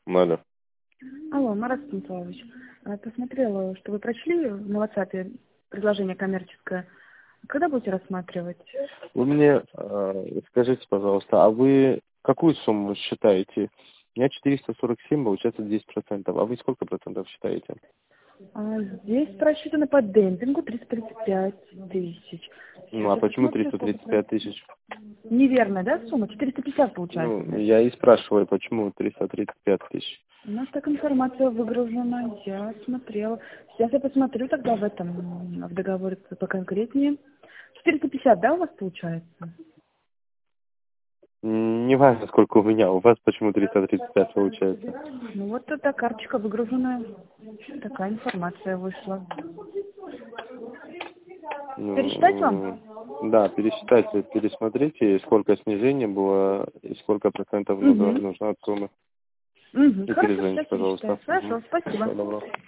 Алло. Алло, Марат Станиславович, посмотрела, что вы прочли на WhatsApp предложение коммерческое. Когда будете рассматривать? Вы мне скажите, пожалуйста, а вы какую сумму считаете? У меня 447, получается 10%. А вы сколько процентов считаете? Здесь просчитано по демпингу 335 тысяч. Ну, а Сейчас почему посмотрю, сколько 335 тысяч? Неверно, да, сумма? 450 получается. Ну, я и спрашиваю, почему 335 тысяч? У нас так информация выгружена, я смотрела. Сейчас я посмотрю тогда в этом, в договоре поконкретнее. 450, да, у вас получается? Не важно, сколько у вас почему 335 получается? Ну вот эта карточка выгруженная. Такая информация вышла. Пересчитать вам? Да, пересчитайте, пересмотрите, сколько снижения было и сколько процентов нужно от суммы. И Хорошо, перезвоните, сейчас пересчитаю. пожалуйста. Хорошо, спасибо. Всего доброго.